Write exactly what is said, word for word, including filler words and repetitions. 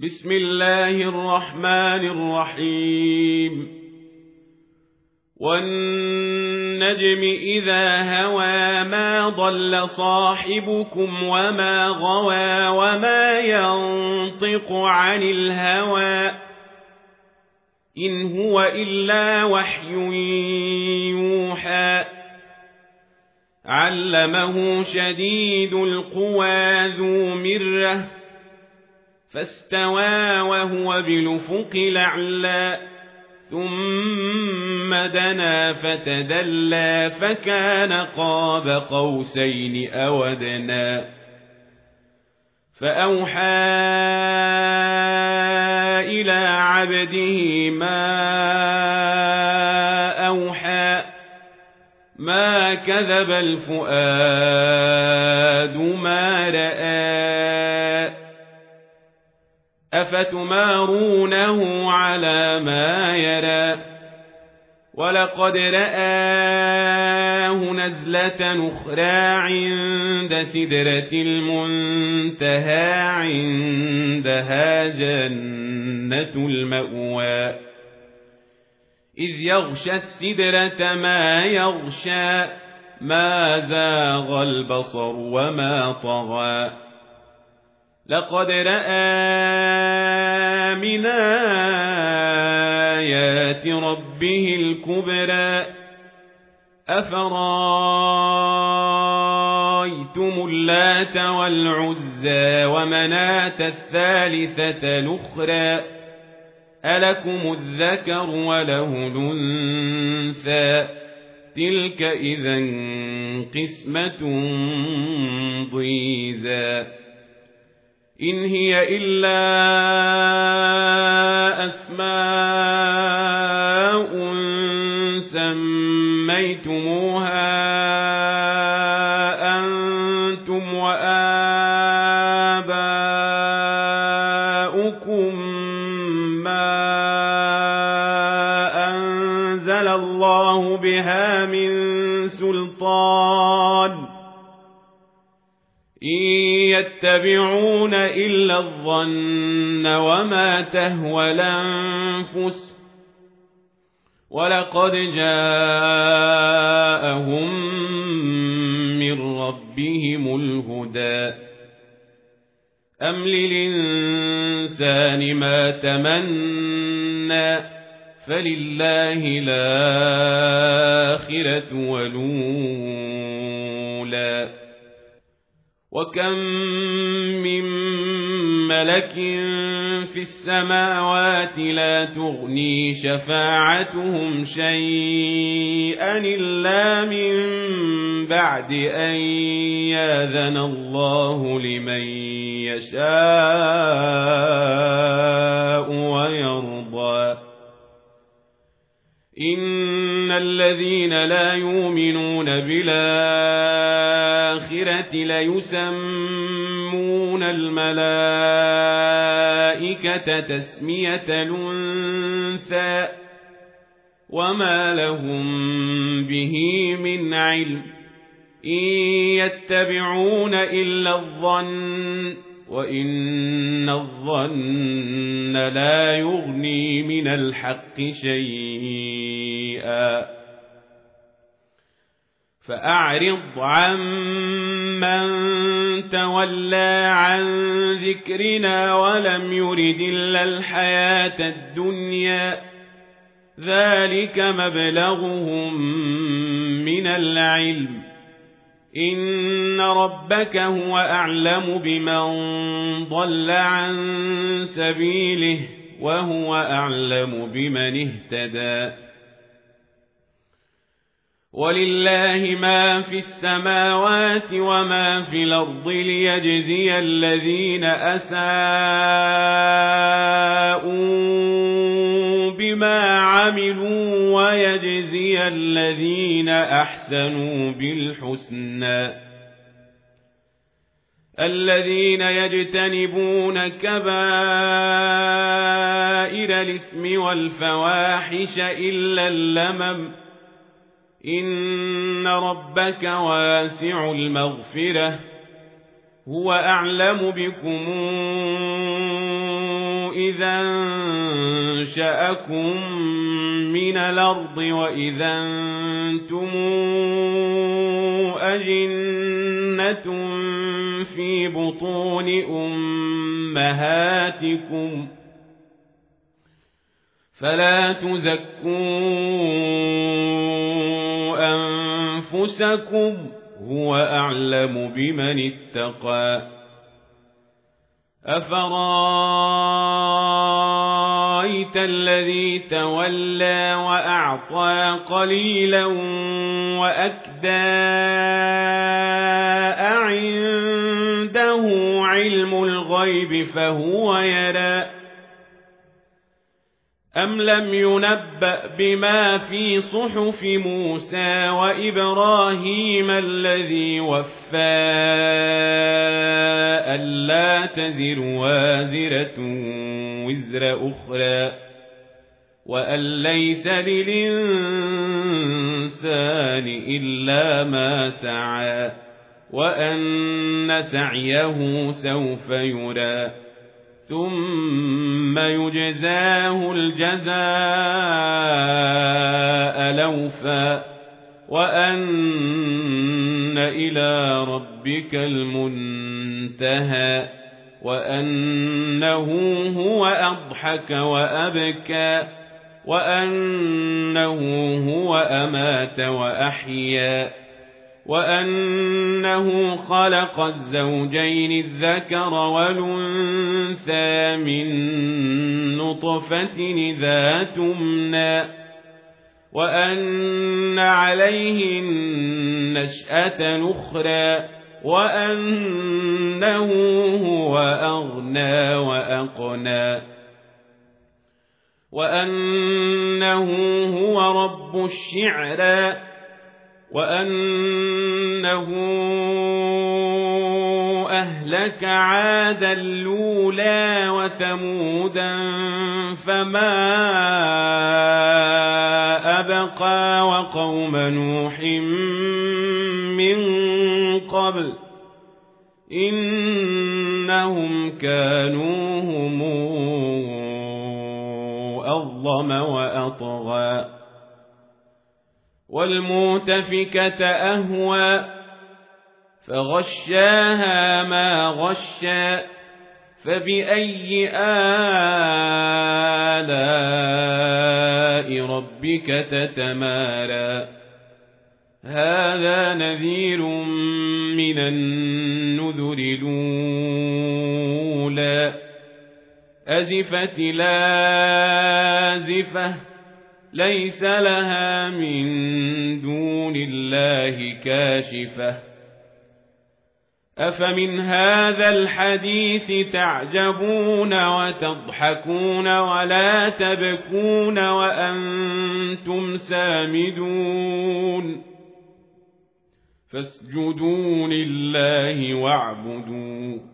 بسم الله الرحمن الرحيم والنجم إذا هوى ما ضل صاحبكم وما غوى وما ينطق عن الهوى إن هو إلا وحي يوحى علمه شديد القوى ذو مرة فاستوى وهو بالأفق الأعلى ثم دنا فتدلى فكان قاب قوسين أو أدنى فأوحى إلى عبده ما أوحى ما كذب الفؤاد ما رأى أفتمارونه على ما يرى ولقد رآه نزلة أخرى عند سدرة المنتهى عندها جنة المأوى إذ يغشى السدرة ما يغشى ما زاغ البصر وما طغى لقد رأى من آيات ربه الكبرى أفرأيتم اللات والعزى ومناة الثالثة الأخرى ألكم الذكر وله الأنثى تلك إذا قسمة ضيزى إن هي إلا أسماء سميتموها أنتم وآباؤكم ما أنزل الله بها من سلطان إن يتبعون إلا الظن وما تهوى الأنفس ولقد جاءهم من ربهم الهدى أم للإنسان ما تمنى فلله الآخرة والأولى وكم من ملك في السماوات لا تغني شفاعتهم شيئا إلا من بعد أن يأذن الله لمن يشاء ويرضى إن الذين لا يؤمنون بالآخرة ليسمون الملائكة تسمية الأنثى وما لهم به من علم إن يتبعون إلا الظن وإن الظن لا يغني من الحق شيئا فأعرض عن من تولى عن ذكرنا ولم يرد إلا الحياة الدنيا ذلك مبلغهم من العلم إن ربك هو أعلم بمن ضل عن سبيله وهو أعلم بمن اهتدى ولله ما في السماوات وما في الأرض ليجزي الذين أساءوا بما عملوا ويجزي الذين أحسنوا بالحسنى الذين يجتنبون كبائر الإثم والفواحش إلا اللمم إن ربك واسع المغفرة هو أعلم بكم إذا أنشأكم من الأرض وإذا أنتم أجنة في بطون أمهاتكم فلا تزكوا أنفسكم هو أعلم بمن اتقى أفرأيت الذي تولى وأعطى قليلا وأكدى أعنده علم الغيب فهو يرى أم لم ينبأ بما في صحف موسى وإبراهيم الذي وفى ألا تزر وازرة وزر أخرى وأن ليس للإنسان إلا ما سعى وأن سعيه سوف يرى ثم يجزاه الجزاء الأوفى وأن إلى ربك المنتهى وأنه هو أضحك وأبكى وأنه هو أمات وأحيا وأنه خلق الزوجين الذكر والأنثى من نطفة إذا تمنى وأن عليه النشأة الأخرى وأنه هو أغنى وأقنى وأنه هو رب الشعرى وأنه أهلك عادا الأولى وثمودا فما أبقى وقوم نوح من قبل إنهم كانوا هم أظلم وأطغى والمؤتفكة أهوى فغشاها ما غشى فبأي آلاء ربك تتمارى هذا نذير من النذر الأولى أزفت لازفة ليس لها من دون الله كاشفة أفمن هذا الحديث تعجبون وتضحكون ولا تبكون وأنتم سامدون فاسجدوا لله واعبدوا